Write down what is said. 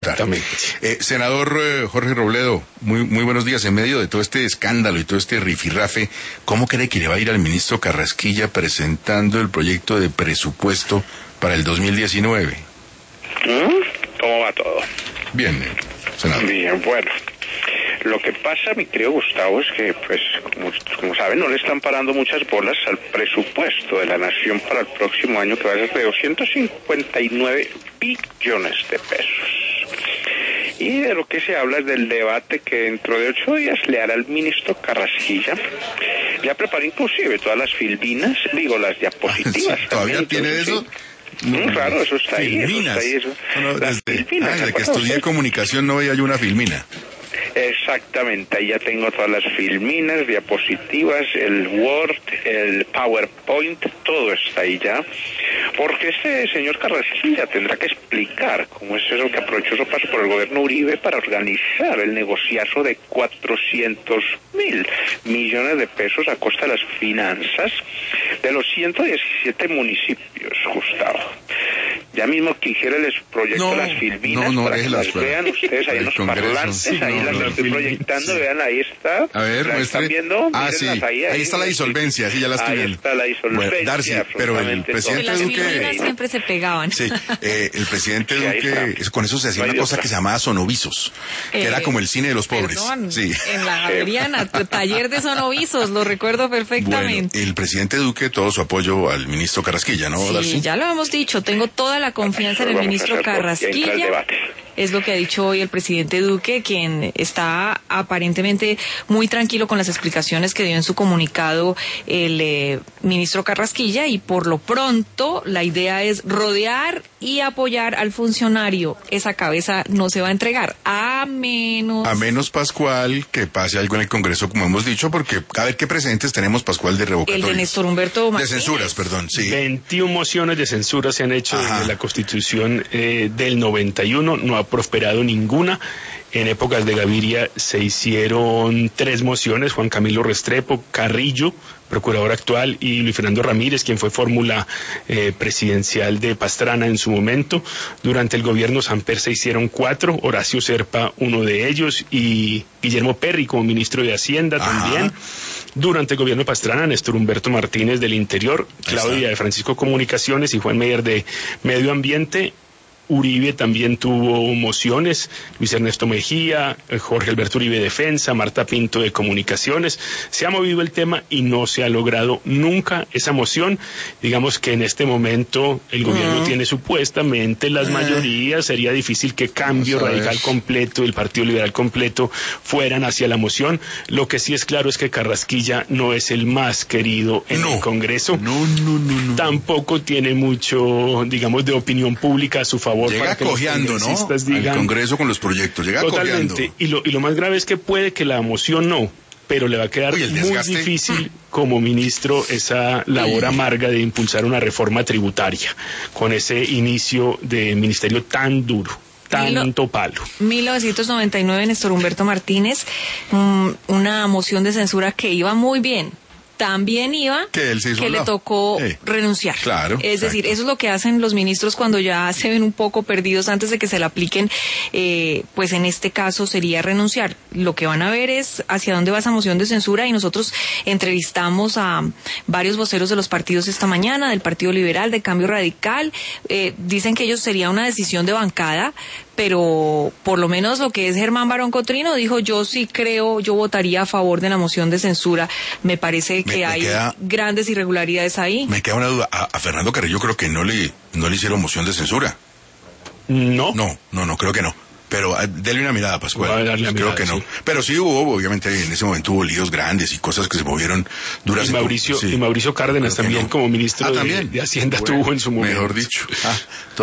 Exactamente. Senador Jorge Robledo, muy buenos días. En medio de todo este escándalo y todo este rifirrafe, ¿cómo cree que le va a ir al ministro Carrasquilla presentando el proyecto de presupuesto para el 2019? ¿Cómo va todo? Bien, senador. Bien, bueno. Lo que pasa, mi querido Gustavo, es que, pues, como saben, no le están parando muchas bolas al presupuesto de la nación para el próximo año, que va a ser de 259 billones de pesos. Y de lo que se habla es del debate que dentro de 8 días le hará el ministro Carrasquilla. Ya preparó inclusive todas las filminas, las diapositivas. Sí, ¿todavía tiene eso? No, claro, eso está ahí. Las filminas. Desde que estudié comunicación no veía yo una filmina. Exactamente, ahí ya tengo todas las filminas, diapositivas, el Word, el PowerPoint, todo está ahí ya, porque este señor Carrasquilla tendrá que explicar cómo es eso que aprovechó su paso por el gobierno Uribe para organizar el negociazo de 400.000 millones de pesos a costa de las finanzas de los 117 municipios, Gustavo. Ya mismo quisiera les proyecto las filminas para que las vean ustedes ahí en los parlantes, ahí las estoy proyectando, vean, ahí está. A ver, ¿la están viendo? Sí, ahí está la disolvencia, sí, ya la estoy viendo. Ahí está la disolvencia. Bueno, Darcy, pero el presidente las Duque... filminas siempre se pegaban. Sí, el presidente Duque, con eso se hacía una cosa que se llamaba sonovisos, que era como el cine de los pobres. Perdón, sí. En la Javeriana, taller de sonovisos, lo recuerdo perfectamente. Bueno, el presidente Duque, todo su apoyo al ministro Carrasquilla, ¿no, Darcy? Sí, ya lo hemos dicho, tengo toda la confianza en el ministro Carrasquilla. Es lo que ha dicho hoy el presidente Duque, quien está aparentemente muy tranquilo con las explicaciones que dio en su comunicado el ministro Carrasquilla, y por lo pronto la idea es rodear y apoyar al funcionario. Esa cabeza no se va a entregar, a menos Pascual, que pase algo en el Congreso, como hemos dicho, porque a ver qué precedentes tenemos, Pascual, de revocatorios. El de Néstor Humberto Martínez. De censuras, perdón, sí. 21 mociones de censura se han hecho desde la Constitución del 91, no ha prosperado ninguna. En épocas de Gaviria se hicieron 3 mociones, Juan Camilo Restrepo, Carrillo, procurador actual, y Luis Fernando Ramírez, quien fue fórmula presidencial de Pastrana en su momento. Durante el gobierno Samper se hicieron 4, Horacio Serpa uno de ellos, y Guillermo Perry como ministro de Hacienda también. Durante el gobierno de Pastrana, Néstor Humberto Martínez del Interior, Claudia de Francisco Comunicaciones y Juan Meyer de Medio Ambiente. Uribe también tuvo mociones, Luis Ernesto Mejía, Jorge Alberto Uribe Defensa, Marta Pinto de Comunicaciones. Se ha movido el tema y no se ha logrado nunca esa moción. Digamos que en este momento el gobierno tiene supuestamente las mayorías, sería difícil que Cambio Radical completo, el Partido Liberal completo, fueran hacia la moción. Lo que sí es claro es que Carrasquilla no es el más querido en el Congreso. No. Tampoco tiene mucho, digamos, de opinión pública a su favor. Llega cojeando, ¿no? Al Congreso con los proyectos, llega totalmente. cojeando. Y lo más grave es que puede que la moción no, pero le va a quedar muy difícil como ministro esa labor amarga de impulsar una reforma tributaria con ese inicio de ministerio tan duro. Tanto palo. 1999, Néstor Humberto Martínez, una moción de censura que iba muy bien. También iba que le tocó renunciar. Claro. Es decir, eso es lo que hacen los ministros cuando ya se ven un poco perdidos antes de que se le apliquen, pues en este caso sería renunciar. Lo que van a ver es hacia dónde va esa moción de censura, y nosotros entrevistamos a varios voceros de los partidos esta mañana, del Partido Liberal, de Cambio Radical. Dicen que ellos sería una decisión de bancada, pero por lo menos lo que es Germán Barón Cotrino dijo: yo sí creo, yo votaría a favor de la moción de censura. Me parece que hay grandes irregularidades ahí. Me queda una duda, a Fernando Carrillo creo que no le hicieron moción de censura. No, creo que no. Pero dele una mirada, Pascual. Creo que no. Sí. Pero sí hubo, obviamente, en ese momento hubo líos grandes y cosas que se movieron duras. Y Mauricio Cárdenas también, como ministro de Hacienda, tuvo en su momento. Mejor dicho.